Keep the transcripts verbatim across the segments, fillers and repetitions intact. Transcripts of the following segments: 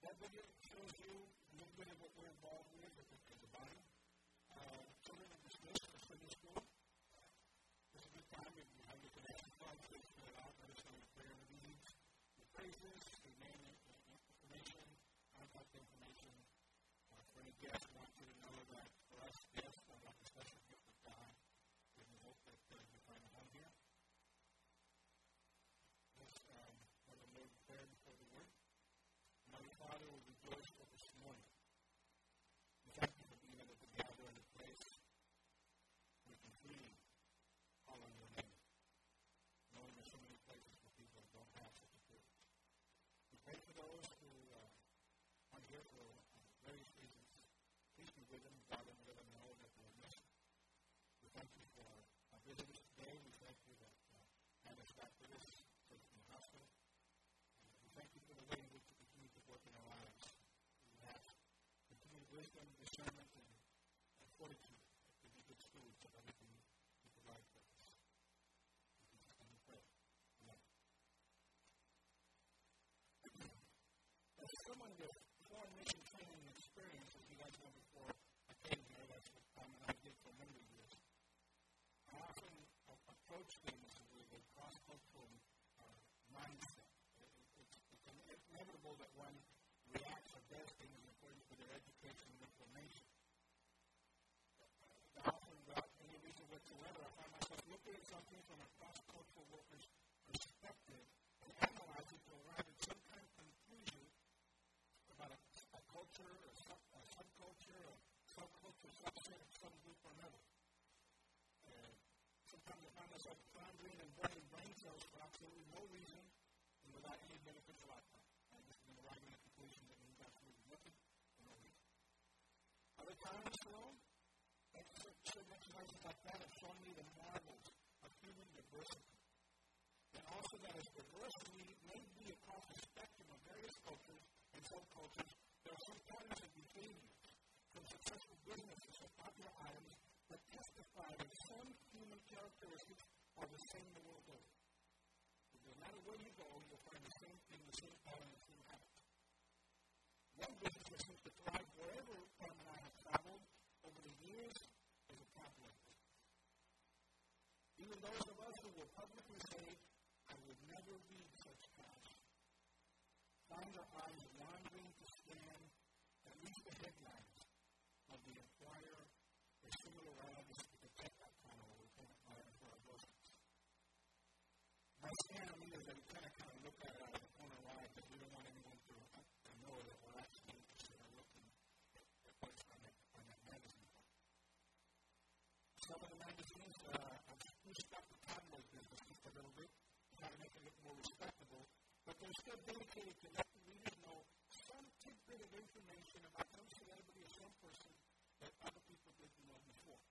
That video shows you a little bit of what we're involved with as a, as a body. Uh, children are dismissed for Sunday school. Uh, this is a good time if you have your connection cards, please fill it out. Let us know your prayer needs, your praises, your name and information, contact information. Uh, for any guests, I want you to know that for us guests, are like a special gift of God. And we hope that uh, you find a home here. Let's um, have a Lord prayer before the word. Our Father, we rejoice for this morning. We thank you for being able to gather in a place we can freely call on your name, knowing there's so many places where people don't have such a privilege. We pray for those who uh, are here for uh, various reasons. Please be with them, guide them, let them know that they're missing. We thank you for our visitors today. We thank you that uh, Anna's back with us from the hospital. Uh, we thank you for the way in which you continue to work in our lives. We have continued wisdom, discernment, and, and fortitude to be good stewards of everything you provide for us. In Jesus' name we pray. Amen. As someone with foreign mission training experience, as you guys know before I came here, that's what Tom and I did for a number of years. I often uh, approach things with a cross-cultural uh, mindset. It, it, it's, it's inevitable that one reacts or does things according to their education and information. Uh, often, without any reason whatsoever, I find myself looking at something from a cross-cultural worker's perspective and analyze it to arrive at some kind of conclusion about a, a culture, a, sub, a subculture, a subculture, subset of some group or another. Uh, sometimes I find myself pondering and burning brain cells for absolutely no reason and without any beneficial outcome. I'm just going to arrive at a conclusion that means absolutely nothing for no reason. Other times, though, certain exercises like that have shown me the marvels of human diversity. And also that as diversity may be across the spectrum of various cultures and subcultures, there are some patterns of behavior from successful businesses or popular items that testify that some human characteristics are the same the world over. No matter where you go, you'll find the same thing, the same pattern, the same habit. One business that seems to thrive wherever Tom and I have traveled over the years is a Catholic business. Even those of us who will publicly say, I would never read such trash, find our eyes wandering to scan at least the headlines of the Enquirer or similar rags to protect that kind of report for our groceries. My scan on me is that we kind of kind of look at it out of the corner of our eye because we don't want anyone to, to know that we're actually interested in looking at, at what's on that, on that magazine. Some of the magazines, uh, I've spruced up the tabloid business just a little bit, trying to make it look more respectable, but they're still dedicated to let the readers know some tidbit of information about some celebrity or some person that other people didn't know before.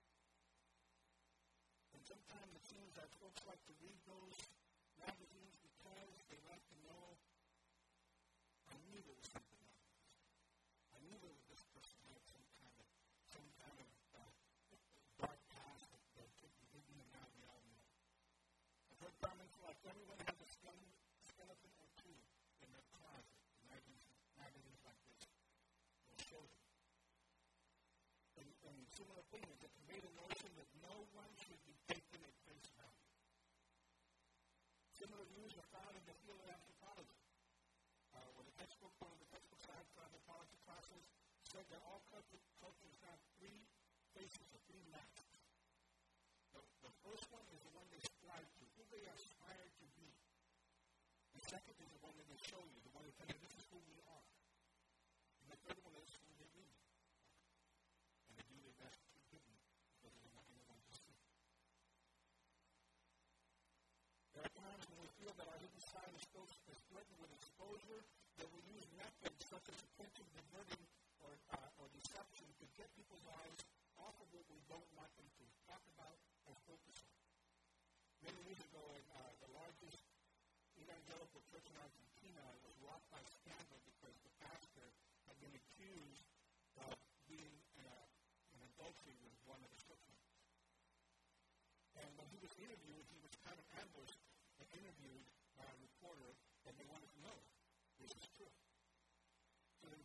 And sometimes it seems that folks like to read those magazines because they like to know, I knew there was something wrong with this. I knew that this person had some kind of, some kind of uh, dark past that, that could be hidden and now we all know. I've heard comments like everyone has a skeleton, skeleton or two in their closet. Magazines, magazines like this will show them. And, and similar things that convey the notion that no one should be taken at face value. Similar views are found in the field of anthropology, uh, where the textbook, one of the textbooks I had for anthropology classes, said that all cultures, cultures have three faces or three masks. The, the first one is the one they strive to, who they aspire to be. The second is the one that they show you, the one that tells you this is who we are. And the third one is who they really are. And they do their best to keep hidden because they don't want anyone to see. There are times when we feel that our hidden side is threatened with exposure, that we use methods such as attention diverting or, uh, or deception to get people's eyes off of what we don't want them to talk about or focus on. Many years ago, uh, the largest evangelical church in Argentina was rocked by scandal because the pastor had been accused of being uh, in adultery with one of the scriptures. And when he was interviewed, he was kind of ambushed and interviewed by a reporter, and they wanted to know, is this true? So the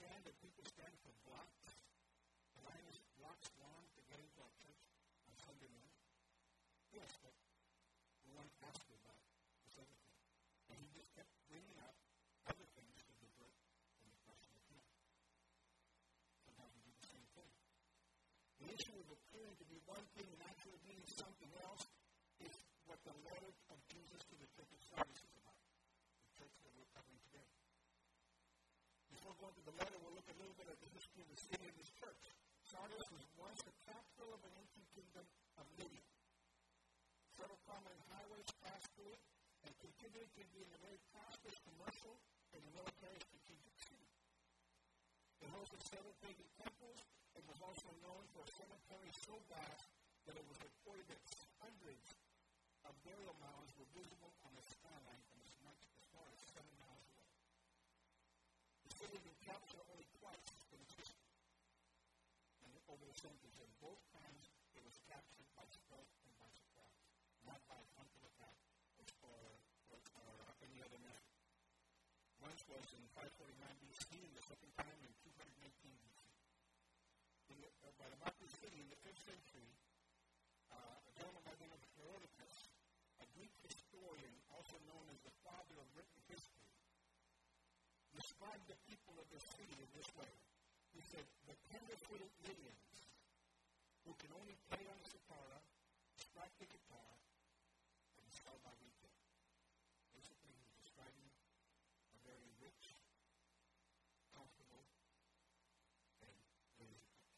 understand that people stand for blocks, lines, blocks long to get into our church on Sunday morning? Yes, but we want to ask you about this other thing. And he just kept bringing up other things to divert from the question of him. Sometimes we do the same thing. The issue of appearing to be one thing and actually being something else is what the letter of Jesus to the church of Sardis is about, the church that we're covering today. Before going to the letter, we'll look a little bit at the history of the city of this church. Sardis was once the capital of an ancient kingdom of Lydia. Several prominent highways passed through it and contributed to being a very prosperous commercial and military strategic city. It hosted several pagan temples and was also known for a cemetery so vast that it was reported that hundreds of burial mounds were visible on the skyline from as much as far as seven miles away. The city had been captured only twice in its history, and over the centuries, and both times it was captured by stealth and by surprise, not by frontal attack or, or, or, or any other method. Once was in five forty-nine B C, and the second time in two hundred eighteen B C. In the, uh, by about this city, in the fifth century, uh, a gentleman by the name of Herodotus, a Greek historian, also known as the father of written history, described the people of this city in this way. He said, the tender-footed Lydians, who can only play on the sitar, strike the guitar, and sell by retail. Basically, he's describing a very rich, comfortable, and lazy country.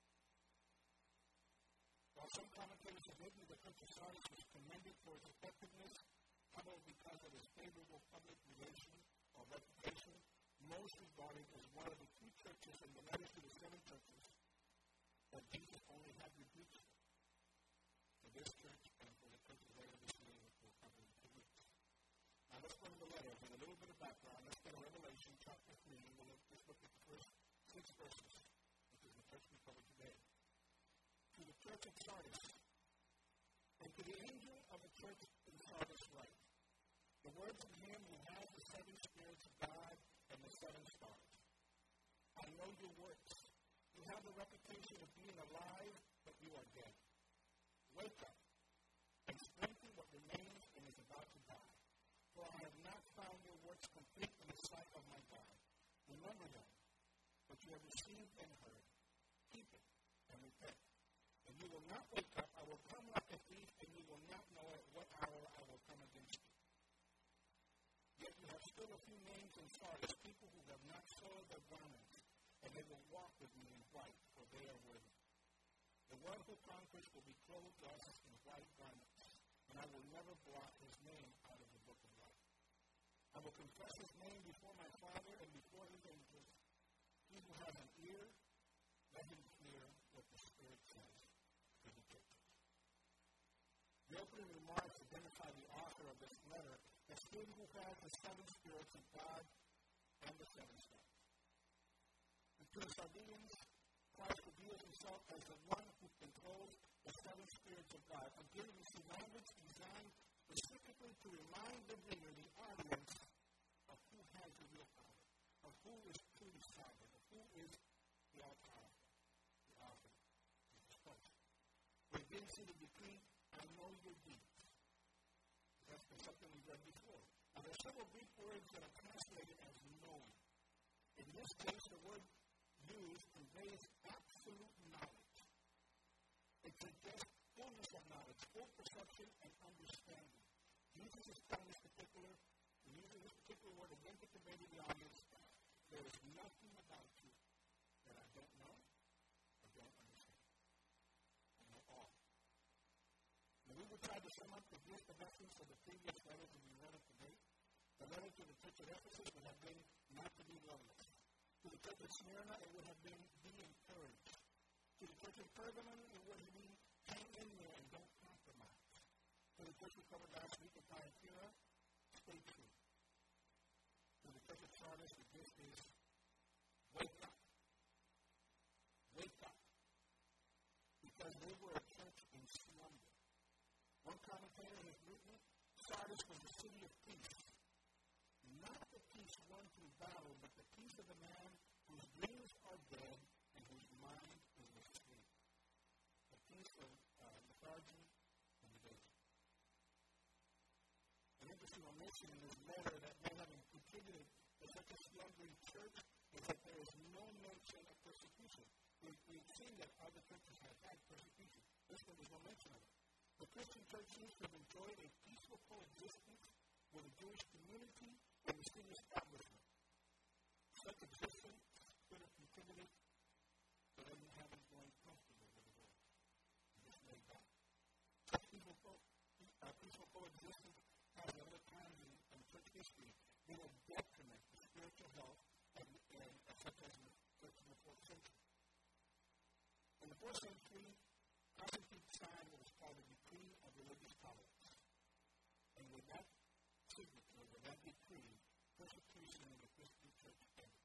While some commentators have written the church of Sardis was commended for its effectiveness, probably because of its favorable public relation or reputation, most regard it as one of the two churches in the letters to the seven churches that Jesus only had rebukes for. For this church and for the churches later this year, which we'll cover in two weeks. Now let's go to the letter with a little bit of background. Let's go to Revelation chapter three. We'll look, just look at the first six verses, which is the church we cover today. To the church of Sardis, and to the angel of the church in Sardis write, the words of him who has the seven spirits of God and the seven stars. I know your works. You have the reputation of being alive, but you are dead. Wake up and strengthen what remains and is about to die. For I have not found your works complete in the sight of my God. Remember them, what you have received and heard. Keep it and repent. And you will not wake up. I will come like a thief, and you will not know at what hour I will come against you. Yet you have still a few names in Sardis, people who have not soiled their garments, and they will walk with me in white, for they are worthy. The one who conquers will be clothed thus in white garments, and I will never blot his name out of the book of life. I will confess his name before my Father and before his angels. He who has an ear, let him hear what the Spirit says to the churches. The opening remarks identify the author of this letter as him who has the seven spirits of God and the seven stars. And to the Sardinians, Christ reveals himself as the one who controls the seven spirits of God. Again, we see language designed specifically to remind the reader, the audience, of who has the real power, of who is truly sovereign, of who is the all-powerful, the author, Jesus Christ. We again see the decree, I know your deeds. That's been something we've read before. Now, there are several Greek words that are translated as knowing. In this case, the word used conveys absolute knowledge. It suggests fullness of knowledge, full perception, and understanding. Jesus is telling this particular, using this particular word again to convey to the audience, there is nothing about you that I don't know or don't understand. I know all. Now, we will try to sum up the gist of essence of the previous letters that we read today. The letter to the church of Ephesus would have been not to be loveless. To the church of Smyrna, it would have been be encouraged. To the church of Pergamon, it would have been hang in there and don't compromise. To the church we covered last week at Thyatira, stay true. To the church of Sardis, the gift is wake up. Wake up. Because they were a church in slumber. One commentator has written, Sardis was a city of peace. Not the peace won through battle, but the peace of the man whose dreams are dead and whose mind is asleep. A piece of uh, lethargy and division. An interesting omission in this letter that may have contributed to such a slumbering church is that there is no mention of persecution. We've, we've seen that other churches have had persecution. This one, there's no mention of it. The Christian church seems to have enjoyed a peaceful coexistence with the Jewish community and the city establishment. Such existence could have contributed to them having grown comfortable with the Lord. Just laid back. Such peaceful, co- uh, peaceful coexistence has at other times in, in church history been a detriment to spiritual health and, and uh, such as in the church in the fourth century. In the fourth century, Constantine signed what was called the Decree of Religious Tolerance. And with that signature, with that decree, persecution in the Christian church ended.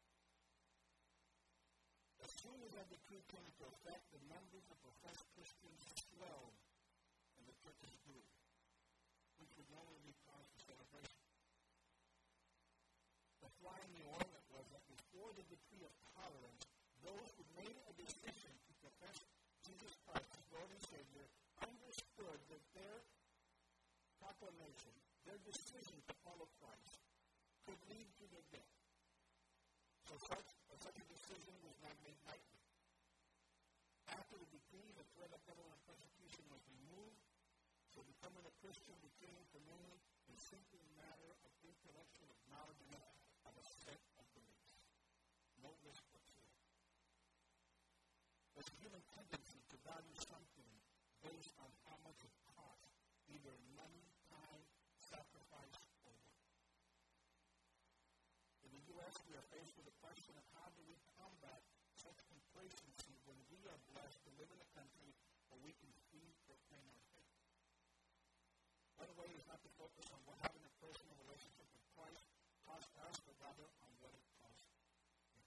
As soon as that decree came into effect, the numbers of professed Christians swelled and the churches grew, which would normally be cause for celebration. The fly in the ointment was that before the decree of tolerance, those who made a decision to profess Jesus Christ as Lord and Savior understood that their proclamation, their decision to follow Christ, could lead to their death. So such, such a decision was not made lightly. After the decree, the threat of government persecution was removed, so becoming a Christian became for many a simple matter of intellectual acknowledgement of a set of beliefs. No risk whatsoever. There's a human tendency to value something based on how much it costs, either money, time, sacrifice, or work. In the U S, we are faced with the question of how do we combat such complacency when we are blessed to live in a country where we can freely proclaim our faith. One way is not to focus on what having a personal relationship with Christ costs us, but rather on what it costs Him.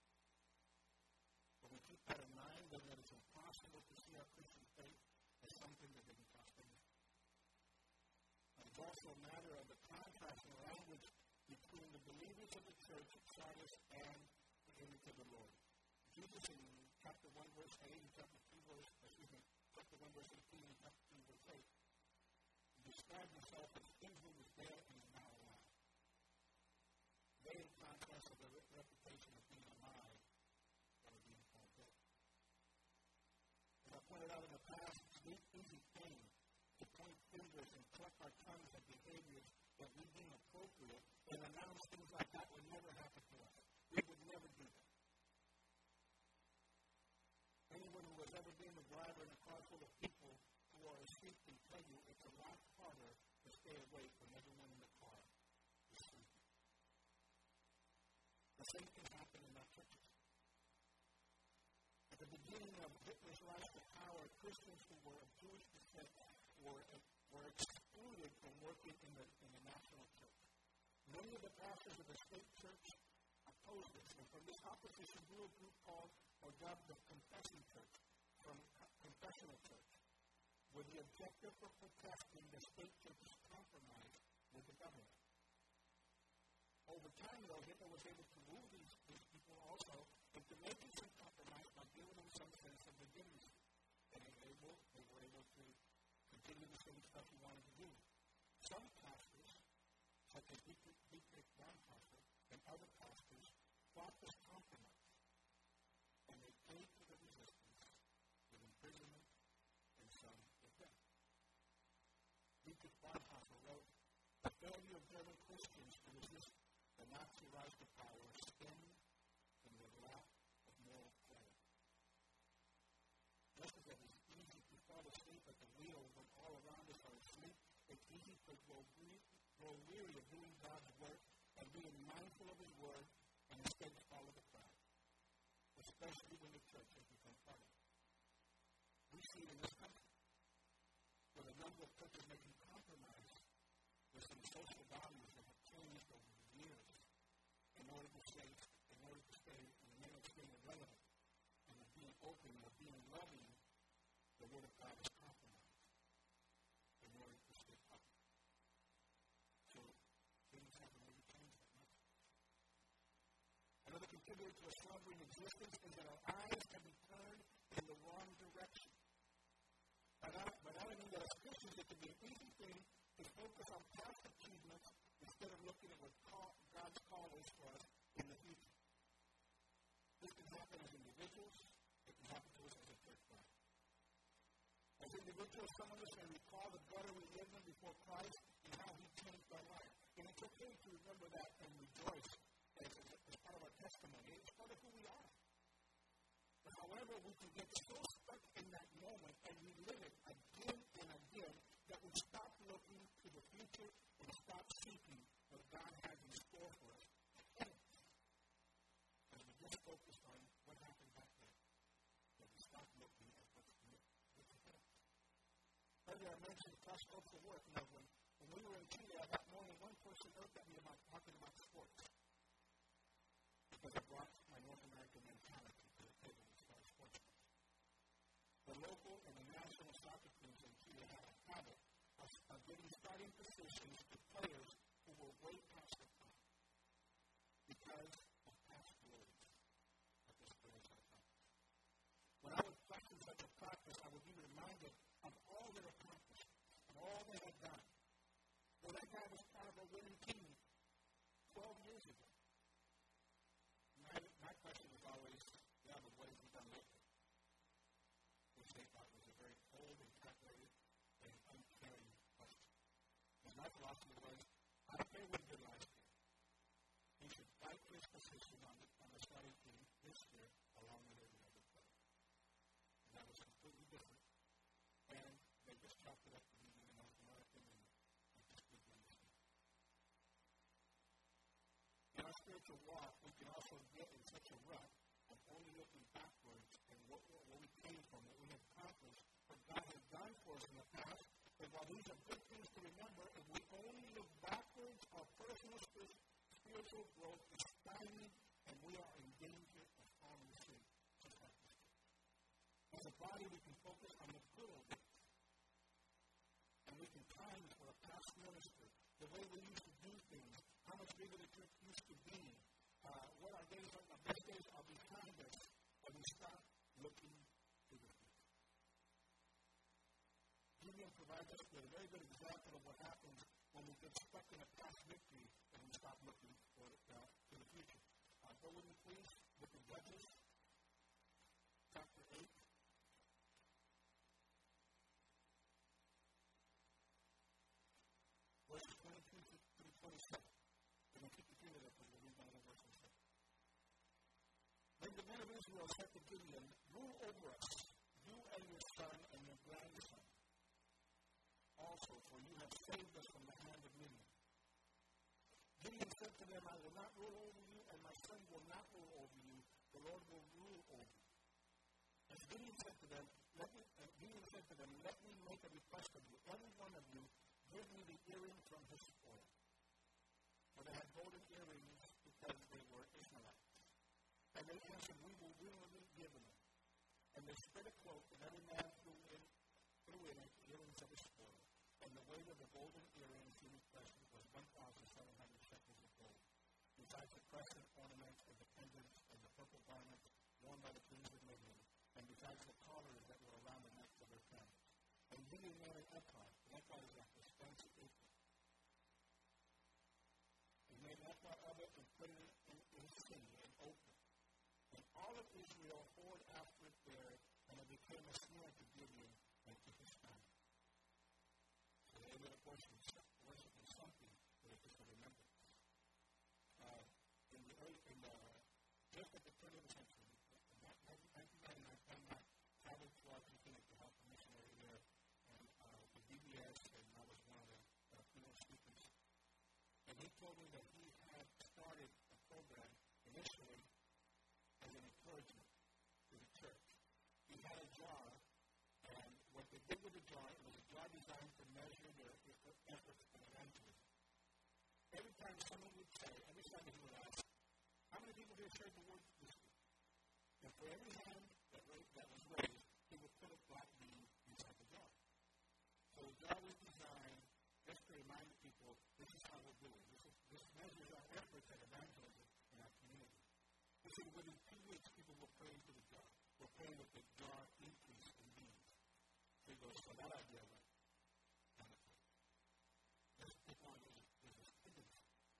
When we keep that in mind, then it is impossible to see our Christian faith as something that doesn't cost anything. And it's also a matter of the contrasting language between the believers of the church at Sardis and the image of the Lord. Jesus in chapter one, verse eight, and chapter two, verse, excuse me, chapter one, verse eighteen, and chapter two, verse eight, described himself as him who was dead and is now alive. They, in contrast, have the reputation of being alive that are being called dead. As I pointed out in the past, it's an easy thing to point fingers and cluck our tongues at behaviors that we deem appropriate and announce things like that would never happen to us. We would never do that. Anyone who has ever been a driver in a car full of people who are asleep can tell you it's a lot harder to stay awake when everyone in the car is sleeping. The same thing happened in our churches. At the beginning of Hitler's rise to power, Christians who were of Jewish descent were, uh, were excluded from working in the, in the national church. Many of the pastors of the state church opposed this, and from this opposition grew a group called or dubbed the Confessing Church, from Confessional Church, with the objective of protesting the state church's compromise with the government. Over time, though, Hitler was able to move these, these people also into making some compromise by giving them some sense of legitimacy. And they were able, they were able to continue the same stuff he wanted to do. Some pastors, such as Dietrich Bonhoeffer and other pastors, fought this compromise. And they paid for the resistance with imprisonment and some with death. Dietrich Bonhoeffer wrote, "The failure of German Christians to resist the Nazi rise to power stemmed from their lack of moral clarity. Just as it is easy to fall asleep at the wheel when all around us are asleep, it's easy to grow, grow weary of doing God's work and being mindful of His word and instead follow the crowd, especially when the church has become part of it. We see it in this country, where the number of churches making compromise with some social values that have changed over the years in order to stay, in order to stay, in the name of staying relevant and of being open and of being loving, the Word of God is compromised in order to stay popular. So things haven't really changed that much. Another contributor under to a slumbering existence is that our eyes can be turned in the wrong direction. But I, but I mean that as Christians, it can be an easy thing to focus on past achievements instead of looking at what call, God's call is for us in the future. This can happen as individuals. It can happen to us as a church body. As individuals, some of us may recall the gutter we lived in before Christ and how He changed our life. And it's okay to remember that and rejoice as, as, as part of our testimony. It's part of who we are. But however, we can get so stuck in that moment and relive it again and again that we stop looking to the future and stop seeking what God has in store for us. And we just focus on what happened back then. That we stop looking at what's ahead. Earlier I mentioned cross-cultural work. Now, when, when we were in Chile that morning, one person looked at me about talking about sports. Because I brought my North American mentality to the table as far as sports. The local and the national soccer teams in Chile have a habit of, of giving starting positions to players who were way past their time because of past glories that those players had done. When I would practice such a practice, I would be reminded of all their accomplishments, of all they had done. Well, that guy was part of a winning team twelve years ago. My, my question was always, yeah, but what has he done lately? Which they thought was a very cold and calculated and uncaring question. And my philosophy was, I don't care what he did last year. He should fight for his position on the, on the starting team this year along with every other player. And that was completely different. And they just chalked it up to being an North American and I just didn't understand. In our spiritual walk, we can also get in such a rut of only looking backwards and what, what we came from, what we have accomplished, what God has done for us in the past. And while these are good things to remember, if we only look backwards, our personal spiritual growth is stymied and we are in danger of falling asleep. Just like this. As a body, we can focus on the good old days. And we can time for a past minister, the way we used to do things, how much bigger the church used to be, uh, what our days are, our best days are behind us, and we stop looking to the future. Gideon provides us with a very good example of what happens when we get stuck in a past victory and we stop looking for, uh, to the future. Uh, go with me, please, with the Judges, chapter eight. Verses twenty-two through twenty-seven. We're going to keep the finger there because we'll read down the verse in a second. Then the men of Israel said to Gideon, rule over us, you and your son and your grandson. Also, for you have saved us from the hand of Midian. Gideon said to them, I will not rule over you, and my son will not rule over you. The Lord will rule over you. And Gideon said to them, let me, and Gideon said to them, let me make a request of you. Every one of you give me the earring from his spoil. For they had golden earrings because they were Ishmaelites. And they answered, we will willingly give them. And they spread a cloak, and every man threw in, threw in it earrings of his spoil. And the weight of the golden earrings in question was one thousand seven hundred shekels of gold, besides the crescent ornaments and the pendants and the purple garments worn by the kings of Midian, and besides the collars that were around the necks of their camels. And Gideon made an ephod. An ephod is like this fancy apron. He made an ephod of it and put it in, in his city and opened. And all of Israel poured after it there, and it became a snare to Gideon and to his family. So they ended up worshiping, worshiping something that is just a remembrance. Uh, in the early, in the, just at the turn of the century, in nineteen ninety-nine, I traveled to Argentina to help a missionary there, and uh, with D B S, and I was one of the uh, keynote speakers. And he told me that he had started a program initially as an encouragement to the church. He had a jar, and what they did with the jar, it was a jar designed to measure their efforts in evangelism. Every time someone would say, every Sunday he would ask, how many people here shared the word this week? And for every hand that, raised, that was raised, he would put a black bean inside the jar. So the jar was designed just to remind people, this is how we're doing. This, is, this measures our efforts at evangelism in our community. He said within two weeks, people were praying to the jar. Were praying that the jar increase in beans. So he goes, so that idea went. Let's take on his hidden.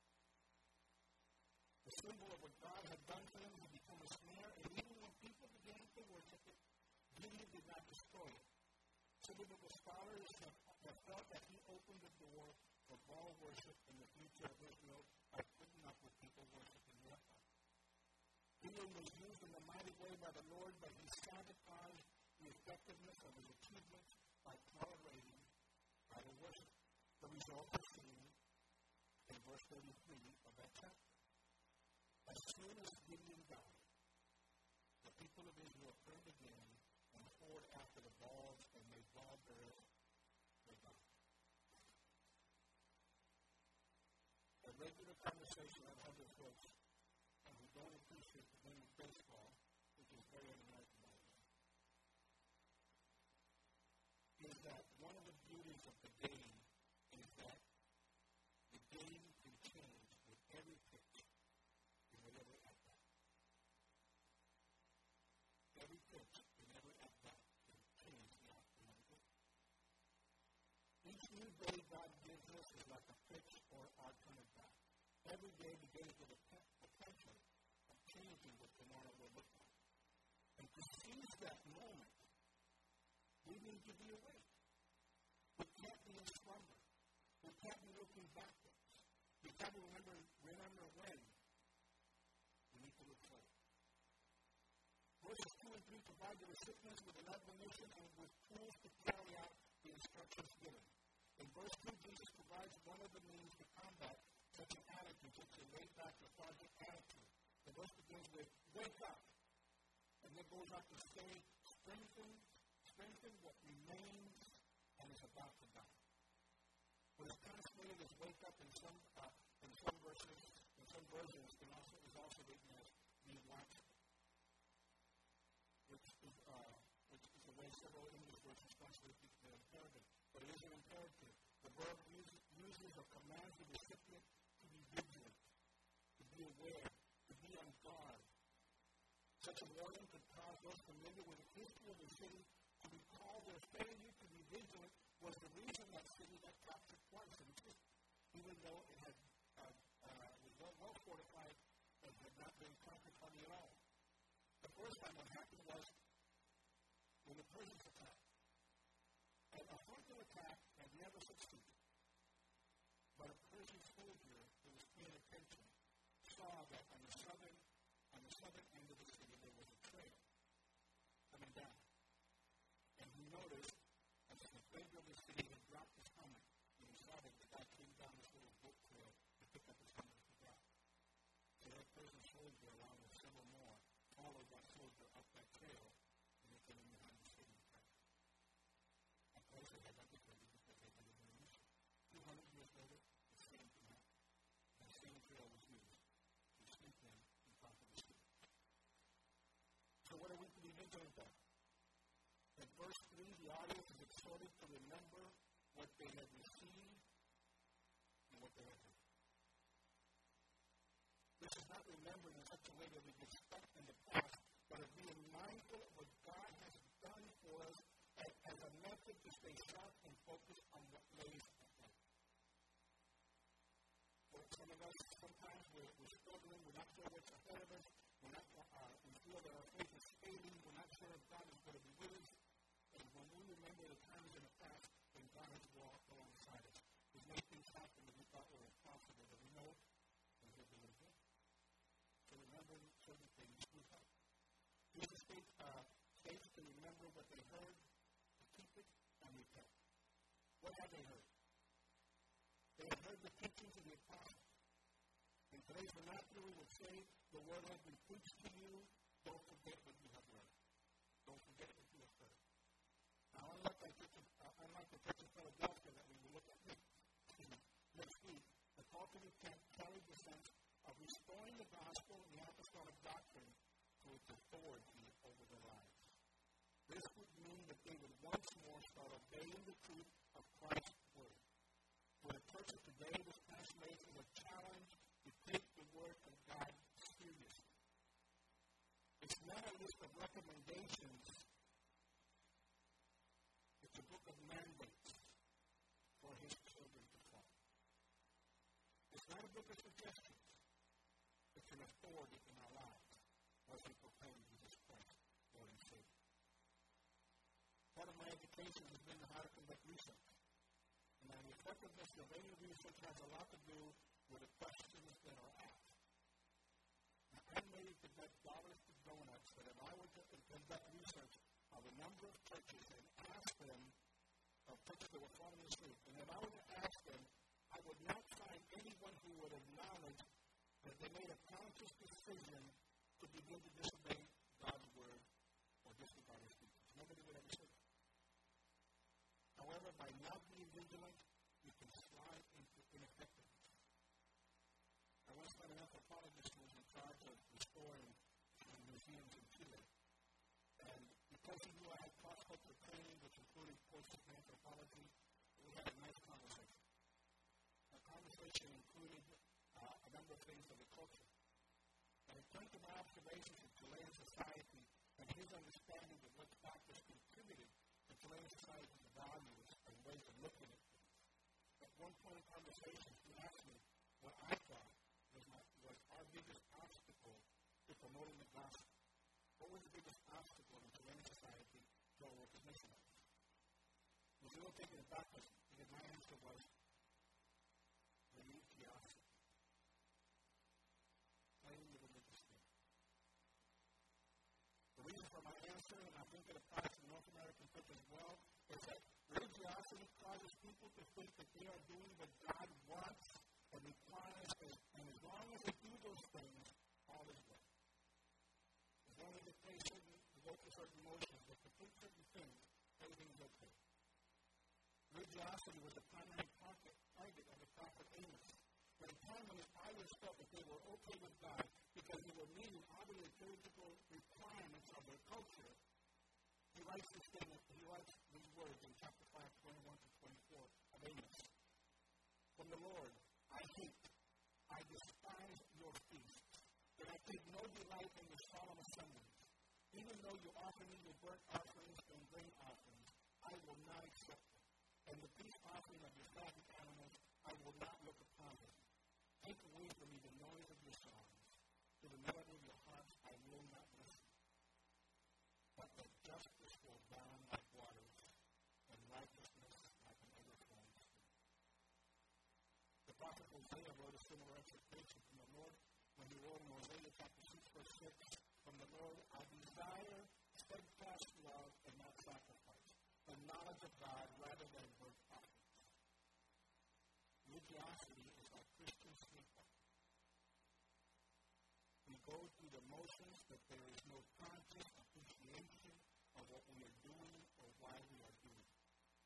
The symbol of what God had done for them had become a snare, and even when people began to worship it, Gideon did not destroy it. Some of the scholars have, have felt that he opened the door for Baal worship in the future of Israel by putting up with people worshiping Rephaim. Gideon was used in a mighty way by the Lord, but he sabotaged the effectiveness of his achievements by tolerating idol worship. The result is seen in verse thirty-three of that chapter. As soon as Gideon died, the people of Israel turned again and poured after the Baals and made Baal burial their God. A regular conversation I've had with folks and who don't appreciate the game of baseball, which is very un-American by the way, is that one of the beauties of the game is that the game can change with every pitch in whatever at-bat. Every pitch in every at-bat can change the outcome of the game. Each new day God gives us is like a pitch or our turn at bat. Every day begins with a potential of changing what tomorrow will look like. And to seize that moment, we need to be awake. We can't be in slumber. We can't be looking backwards. We can't remember, remember when. We need to look forward. Verses two and three provide the recipients with an admonition and with tools to carry out the instructions given. In verse two, Jesus provides one of the means to combat such an attitude, such a laid-back, lethargic attitude. The verse begins with, wake up. And then goes on to say, strengthen, strengthen what remains and is about to die. What is translated as wake up in some, uh, in some verses, in some versions, can also, is also written as be watchful, which is, uh, which is the way several English versions translate the imperative. But it is an imperative. The verb uses, uses or commands the recipient to be vigilant, to be aware, to be on guard. Such a warning could cause those familiar with the history of the city to recall their failure to be vigilant was the reason that city got captured twice in its history, even though it had uh, uh, was well, well fortified and had not been conquered hardly at all. The first time what happened was when the Persians attacked. And a frontal attack had never succeeded. But a Persian soldier who was paying attention saw that on the southern on the southern end of the city there was a trail coming down. And he noticed as the defender of the city had dropped his helmet, and he saw that the guy came down this little boat trail to pick up his helmet to drop. So that Persian soldier, along with several more, followed that soldier up that trail, and they came in behind the city and captured. Of course, they had that defended because they had been a mission. Two hundred years later, the same thing happened. That same trail was used to sneak in and conquer the city. So what are we to be vigilant of? In verse three, the audience is exhorted to remember what they had received and what they had heard. This is not remembered in such a way that we get stuck in the past, but of being mindful of what God has done for us as, as a method to stay sharp and focused on what lays ahead. For some of us, sometimes we're, we're struggling, we're not sure what's ahead of us, we're not, uh, we feel that our faith is failing, we're not sure if God is going to be with us. And when we remember the times in the past when God has walked alongside us, He's made things happen that we thought were impossible, that we know and He'll do it again. So remembering certain things will help. Jesus states, uh, states to remember what they heard, to keep it, and repent. What have they heard? They have heard the teachings of the apostles. In today's vernacular, we would say, the word has been preached to you, don't forget what you have learned. Don't forget what you have heard. Now, unlike the church of, uh, unlike the church of Philadelphia that we will look at next, next week, the call to repent carried the sense of restoring the gospel and the apostolic doctrine to its authority over their lives. This would mean that they would once more start obeying the truth of Christ's word. For the church of today, this passage is a challenge to take the word of God seriously. of recommendations. It's a book of mandates for his children to follow. It's not a book of suggestions. It's an authority in our lives as we proclaim Jesus Christ, Lord and Savior. Part of my education has been how to conduct research. And the effectiveness of any research has a lot to do with the questions that are asked. Now, I'm ready to bet dollars to donuts that if I were to conduct research of a number of churches and ask them, of churches that were falling asleep, and if I were to ask them, I would not find anyone who would acknowledge that they made a conscious decision to begin to disobey God's word or disregard his teachings. Nobody would ever say that. However, by not being vigilant, you can slide into ineffectiveness. I once met an anthropologist who was in charge of restoring museums in Chile. And because he knew I had cross-cultural training, which included courses in anthropology, we had a nice conversation. Our conversation included uh, a number of things of the culture. And it turned to my observations of Chilean society and his understanding of what factors contributed to Chilean society's values and ways of looking at things. At one point in conversation, he asked me what I thought was, my, was our biggest obstacle to promoting the gospel. What was the biggest obstacle in Chilean society to our work as missionaries? He was a little taken aback because my answer was religiosity. Plain religious thing. The reason for my answer, and I think it applies to North American church as well, is that religiosity causes people to think that they are doing what God wants and requires, and as long as they do those things, all is well. As long as they pay certain, go through certain motions, they complete certain things, everything is okay. Religiosity was the primary target, target of the prophet Amos. At a time when his audience felt that they were okay with God because they were meeting all the liturgical requirements of their culture, he writes this statement, he writes these words in chapter five, twenty-one to twenty-four of Amos. From the Lord, I hate, I despise your feasts, and I take no delight in your solemn assemblies. Even though you offer me your burnt offerings and grain offerings, I will not accept them. And the peace offering of your fattened animals, I will not look upon them. Take away from me the noise of your songs. To the melody of your harps, I will not listen. But that justice will bound like waters, and righteousness like an ever-flowing stream. The prophet Hosea wrote a similar exhortation from the Lord when he wrote in Hosea chapter six, verse six, from the Lord, I desire steadfast love and not sacrifice, the knowledge of God rather than burnt offerings. Religiosity is like Christian sleepwalking. We go through the motions, but there is no conscious appreciation of what we are doing or why we are doing it.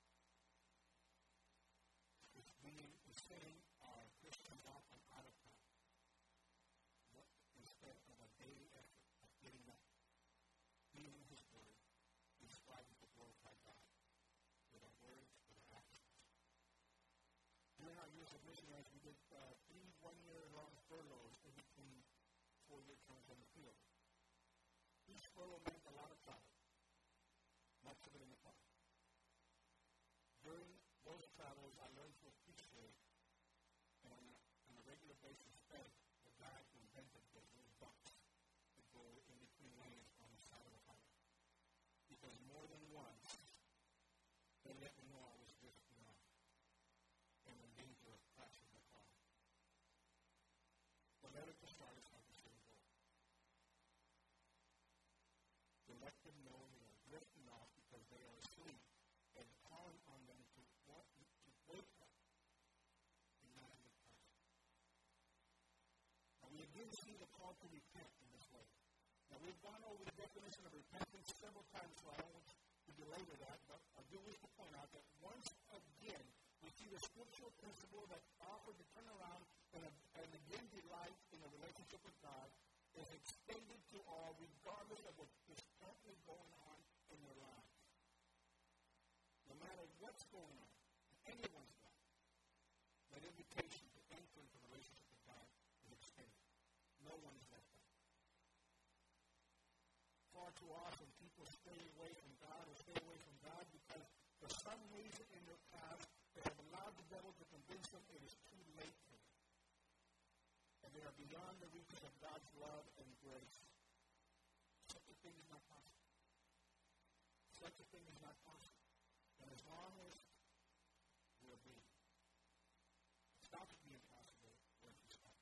It's being setting our Christian life on autopilot instead of a daily effort of getting up, reading His Word, and striving to glorify God with our words, with our actions. During our years of missionaries, we did uh, three one-year-long furloughs in between four-year terms in the field. Each furlough meant a lot of travel, much of it in the car. During those travels, I learned to appreciate and on a, on a regular basis fed the guy who invented those little bucks that go in between lanes on the side of the highway. Because more than once, they let me know I was drifting off and in danger of crashing the car. The letter to Sardis had the same goal. To let them know they are drifting off because they are asleep and calling on them to, want, to wake up and not in the person. Now we again see the call to repent in this way. Now we've gone over the definition of repentance several times, so I don't want to belabor that, but I do wish to point out that once again we see the scriptural principle that offers to turn around and, and again delight in a relationship with God is extended to all regardless of what is currently going on in their lives. No matter what's going on in anyone's life, that invitation to enter into a relationship with God is extended. No one is left out. Far too often people stay away from God or stay away from God because for some reason in their past they have allowed the devil to convince them it is too late for them. And they are beyond the reaches of God's love and grace. Such a thing is not possible. Such a thing is not possible. And as long as we are being, it stops being possible when we stop.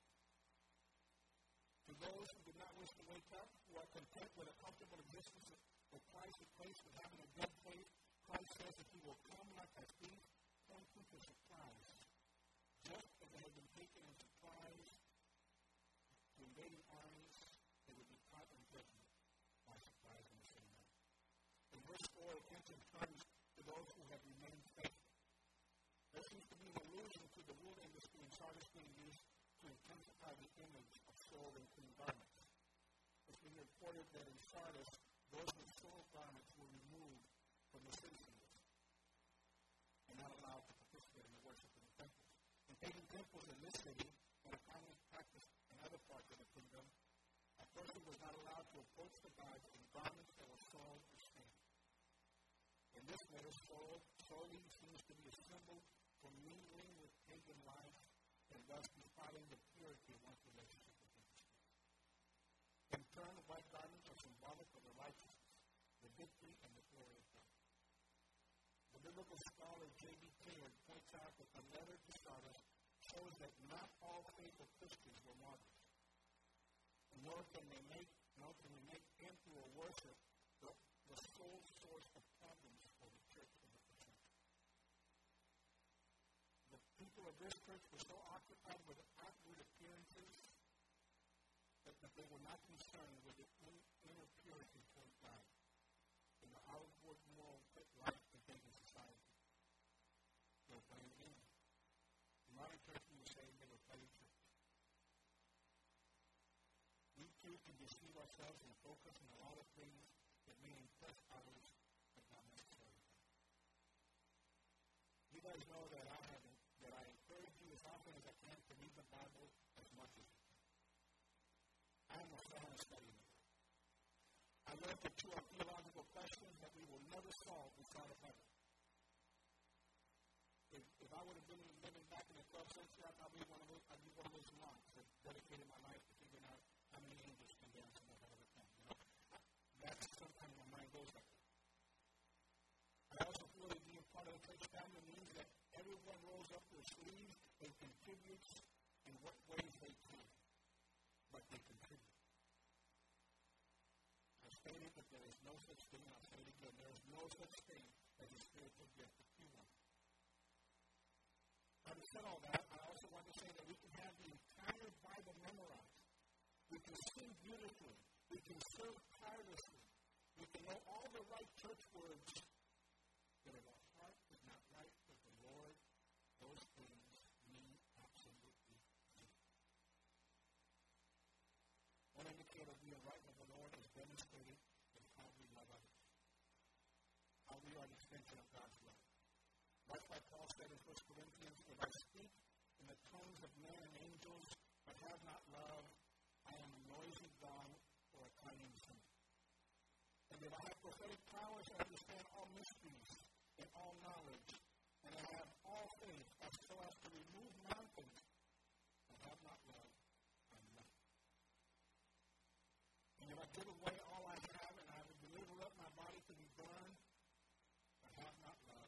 To those who do not wish to wake up, who are content with a comfortable existence that Christ replaced with having a dead faith, Christ says that he will come like a thief, pointing to surprise. Just as they have been taken in surprise to invading armies, they would be caught in judgment by surprise in the same manner. In verse four, attention turns to those who have remained faithful. There seems to be an allusion to the wool industry in Sardis being used to intensify the image of soiled and clean garments. It's been reported that in Sardis, those with soiled garments were removed from the citizens and not allowed to participate in the worship in the temples. In pagan temples in this city, and a common practice in other parts of the kingdom, a person was not allowed to approach the gods in garments that were soiled or stained. In this way, soiled, soiling seems to be a symbol for mingling with pagan life and thus defiling the purity of one's relationship with Jesus Christ. In turn, white garments are symbolic of the righteousness, the victory, and the glory of God. The biblical scholar J B Taylor points out that the letter to Sardis shows that not all faithful Christians were martyrs. Nor can they make, nor can we make empty or worship the, the sole source of problems for the church of the first century. The people of this church were so occupied with outward appearances that, that they were not concerned with the in, inner purity toward God in the outward moral life of pagan society. They were playing games. The modern church would say they were playing church. We too can deceive ourselves and focus on a lot of things that may impress others, but not necessarily. You guys know that I have that I encourage you as often as I can to read the Bible as much as you can. I am a fan of studying it. I learned that two are theological questions that we will never solve without a Bible. If, if I would have been living back in the twelfth century, I'd probably one of those, I'd be one of those monks that dedicated my life to figuring out how many angels can dance in the head of a tent. You know, that's sometimes my mind goes like that. I also feel that being part of the church family means that everyone rolls up their sleeves and contributes in what ways they can, but they contribute. I stated that there is no such thing, and I'll say it again, there is no such thing as a spiritual gift if you want. Having said all that, I also want to say that we can have the entire Bible memorized. We can sing beautifully. We can serve tirelessly. We can know all the right church words. But if our heart is not right with the Lord, those things mean absolutely nothing. One indicator of being right with the Lord is demonstrated in how we love others. How we are an extension of God's love. That's why Paul said in First Corinthians, if I speak in the tongues of men and angels, but have not love, I am a noisy gong or a clanging cymbal. And if I have prophetic powers, I understand all mysteries and all knowledge, and I have all faith as so as to remove mountains, and have not love, I'm nothing. And if I give away all I have, and I will deliver up my body to be burned, but have not love,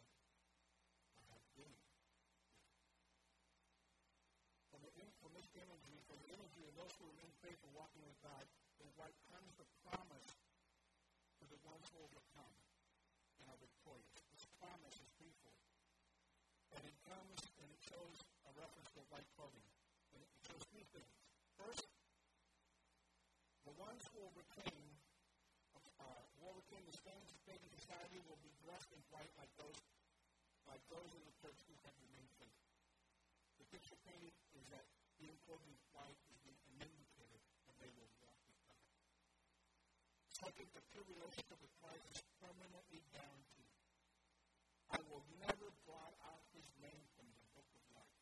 From, the, from this imagery, from the imagery of those who remain faithful walking with God, is what comes the promise to the ones who overcome and are victorious. This promise is threefold. And it comes and it shows a reference to white clothing. And it shows three things. First, the ones who overcame, uh, who overcame the stains of pagan society will be dressed in white like those like those in the church who have remained faithful. The picture painted is that being clothed in white is an indicator that they will walk with God. Second, the pure relationship with Christ is permanently guaranteed. I will never blot out his name from the book of life.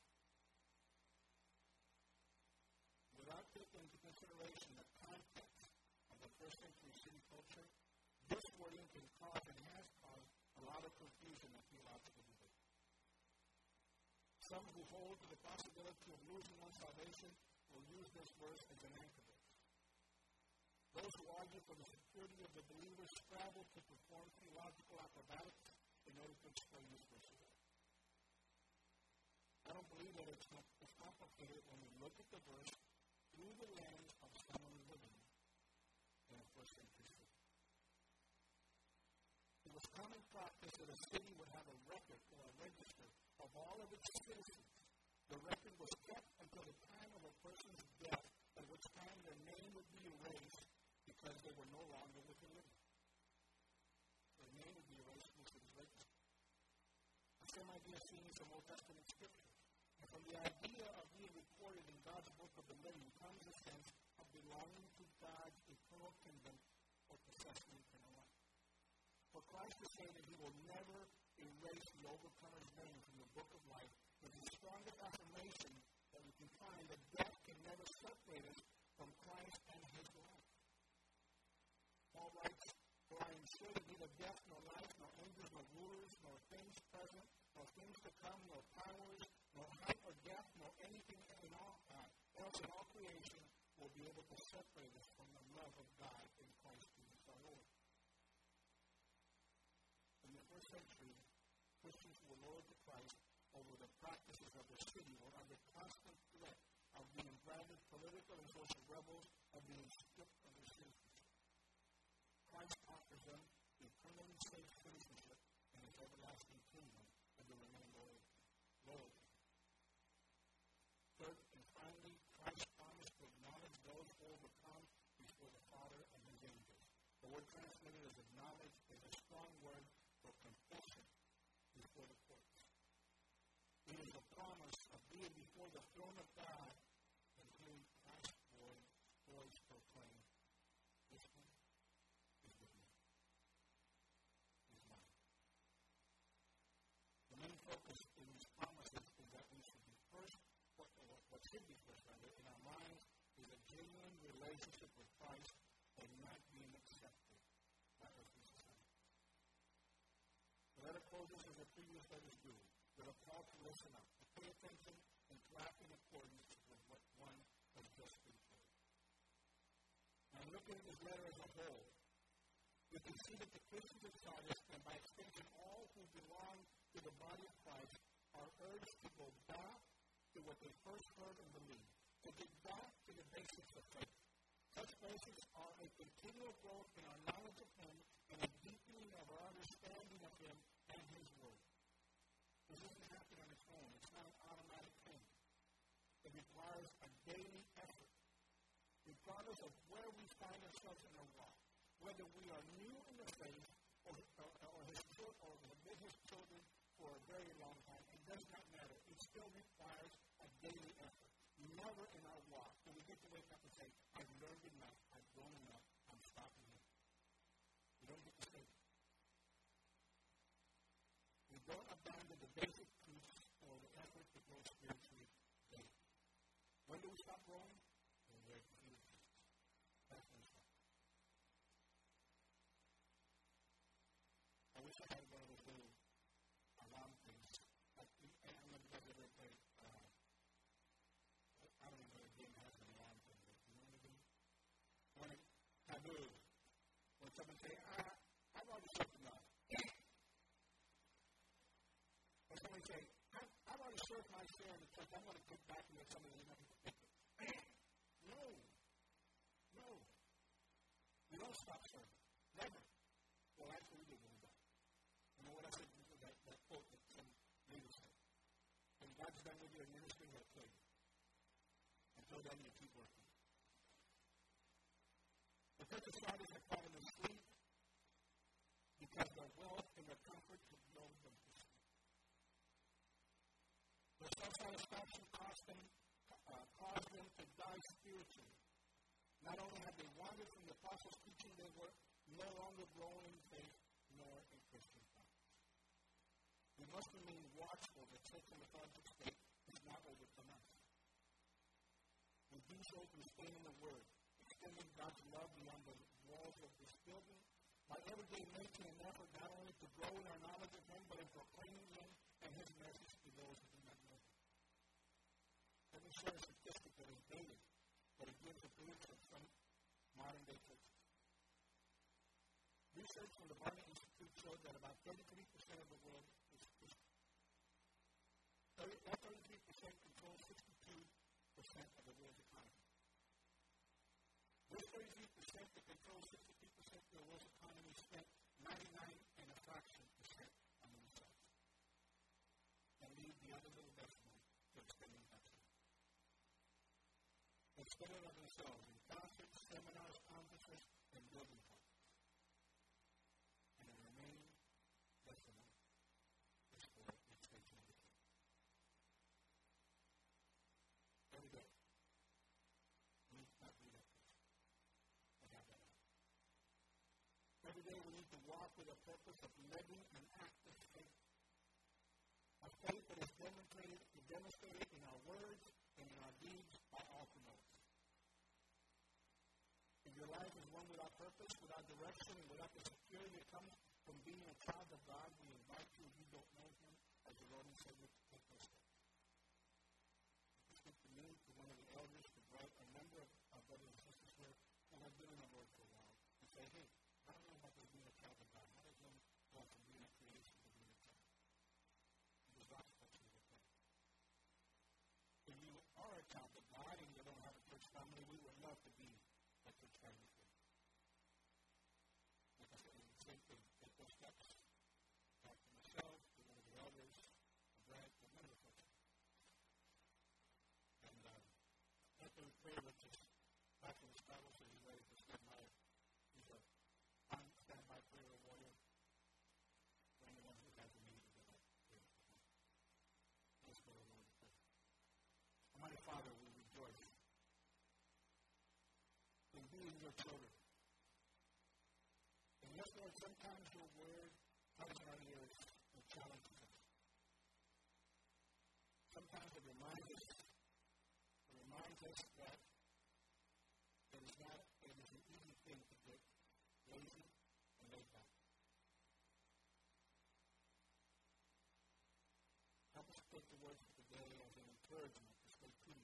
Without taking into consideration the context of the first century city culture, Some who hold to the possibility of losing one's salvation will use this verse as an anchor. Those who argue for the security of the believer scramble to perform theological acrobatics in order to explain this verse away. I don't believe that it's, not, it's complicated when we look at the verse through the lens of someone living in a first century city. It was common practice that a city would have a record or a register of all of its citizens. The record was kept until the time of a person's death, at which time their name would be erased because they were no longer with the living. Their name would be erased from the city's register. The same idea is seen in some Old Testament scriptures. And from the idea of being recorded in God's book of the living comes a sense of belonging to God's eternal kingdom or possessing eternal life. For Christ to say that he will never erase the overcomer's name from the book of life is the strongest affirmation that we can find that death can never separate us from Christ and his life. Paul writes, "For I am sure that neither death, nor life, nor angels, nor rulers, nor things present, nor things to come, nor powers, nor height or depth, nor anything in all, uh, else in all creation will be able to separate us from the love of God in Christ Jesus our Lord." In the first century, Christians who were loyal to Christ over the practices of their city were under constant threat of being branded political and social rebels, of being stripped of their citizenship. Christ offers them eternally safe citizenship and his everlasting kingdom and to remain loyal. loyal. Third and finally, Christ promised to acknowledge those who overcome before the Father and his angels. The word translated as acknowledge is a strong word for confession before the courts. It is a promise of being before the throne of God and hearing Christ's voice proclaim, "This one is with me. He's mine." The main focus in these promises is that we should be first, what, what should be first, rather, in our minds is a genuine relationship with Christ and not being accepted by earthly society. The letter closes as the previous letters do, with a call to listen up, to pay attention, and to act in accordance with what one has just been told. Now, looking at this letter as a whole, we can see that the Christians of Sardis, and by extension all who belong to the body of Christ, are urged to go back to what they first heard and believed, to get back to the basics of faith. Such basics are a continual growth in our knowledge of him and a deepening of our understanding of him and his word. This doesn't happen on its own. It's not an automatic thing. It requires a daily effort, regardless of where we find ourselves in our walk. Whether we are new in the faith or, or, or, his, or have been his children for a very long time, it does not matter. It still requires a daily effort. Never in our walk do we get to wake up and say, "I've learned enough, I've grown enough, I'm stopping here." We don't get to say that. We don't abandon the basic truths or the effort to grow spiritually daily. When do we stop growing? When we're at the feet of Jesus. That's when we stop. I wish I had one of those little alarm things. Like, and I'm going to get it right. Uh, I don't know if the game has an alarm thing, but you know what I mean? When it taboo. When someone say, ah, I've already served enough. Or somebody say, I've, I've already served my share in the church. I'm going to get back and let somebody enough people take it. No. No. We don't stop serving. Never. Well, actually, we do when we die. You know what I said? That, that quote that some leader said. When God's done with your ministry, he'll kill you. Until then, you keep working. The church of Sardis had fallen asleep because their wealth and their comfort had lulled them to sleep. Their self-satisfaction caused them, uh, caused them to die spiritually. Not only had they wandered from the apostles' teaching, they were no longer growing in faith nor in Christian practice. We must remain watchful that such a lethargic state does not overcome us. We do so through staying in the Word, extending God's love beyond the walls of this building, by every day making an effort not only to grow in our knowledge of Him, but in proclaiming Him and His message to those who do not know Him. to share a statistic that is dated, but it gives a glimpse of some modern-day churches. Research from the Barna Institute showed that about thirty-three percent of the world is Christian. That thirty-three percent controls sixty-two percent of the world's economy. This thirty-three percent that controls sixty-two percent of the world's economy spent ninety-nine and a fraction percent on themselves. And leave the other little decimal to spending that time. They spend it on themselves in concerts, seminars, conferences, and building projects. And the remaining decimal is for the extension of the kingdom. Every day, we need to not be that person. And have that out. Every day we need to walk with a purpose of living an active faith. A faith that is demonstrated, is demonstrated in our words and in our deeds by all who know us. If your life is one without purpose, without direction, and without the security that comes from being a child of God, we invite you, if you don't know Him, as your Lord and Savior, to take those steps. You speak to me, to one of the elders, to write a number of our brothers and sisters here who have been in the Lord for a while, and say, hey, I don't know about this being a child of God. How does one go from being a creation to being a child? Because God expects you to pray. If you are a child of God and you don't have a church family, we would love to be a church family for you. Like I said, it's the same thing. Take those steps. Talk to myself, to one of the elders, to Brad, to one of the folks. And uh, after we pray, let's just back in his Bible, so he's ready to stand by. He's a on standby prayer warrior for anyone who has a need to get that prayer for him. Let's go to the Lord in prayer. Almighty Father, we rejoice in being your children. And yes, Lord, sometimes your word comes in our ears and challenges us. Sometimes it reminds us, it reminds us that it is not, it is an easy thing to get lazy and laid back. Help us take the words of today as an encouragement to stay tuned,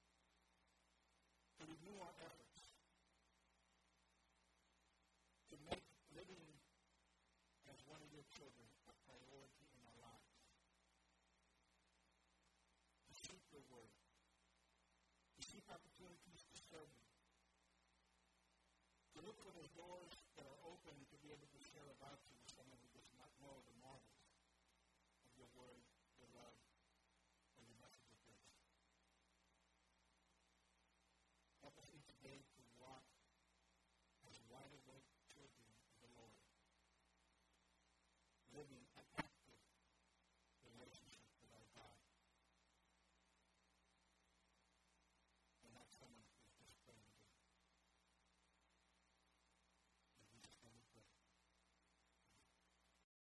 to renew our efforts, to make living as one of your children a priority in our lives, to seek your word, to seek opportunities to serve you, to look for those doors that are open to be able to share about you with someone who does not know the marvels of your word, your love, and your message of grace. Help us each day to